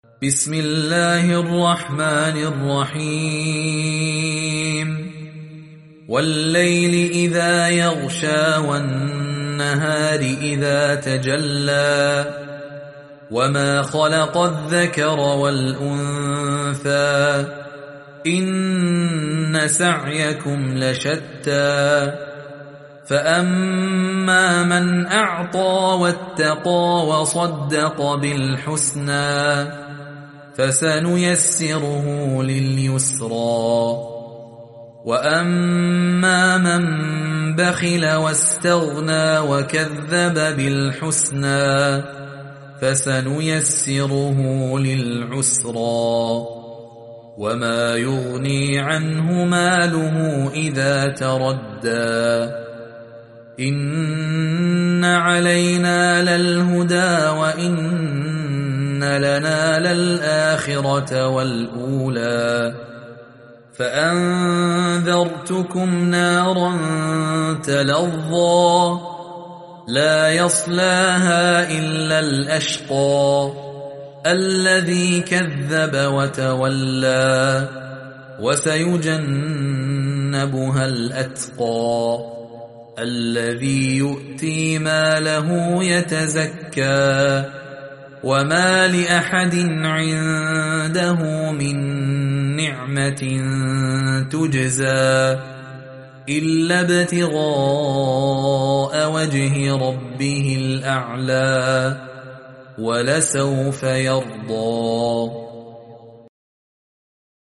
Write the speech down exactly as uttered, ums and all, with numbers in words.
بسم الله الرحمن الرحيم والليل إذا يغشى والنهار إذا تجلى وما خلق الذكر والأنثى إن سعيكم لشتى فأما من أعطى واتقى وصدق بالحسنى فسنيسره لليسرى وأما من بخل واستغنى وكذب بالحسنى فسنيسره للعسرى وما يغني عنه ماله إذا تردى إن علينا للهدى وإن لنا للآخرة والأولى فأنذرتكم نارا تلظى لا يصلاها إلا الأشقى الذي كذب وتولى وسيجنبها الأتقى الذي يؤتي ماله يتزكى وما لأحد عنده من نعمة تجزى إلا ابتغاء وجه ربه الأعلى ولسوف يرضى.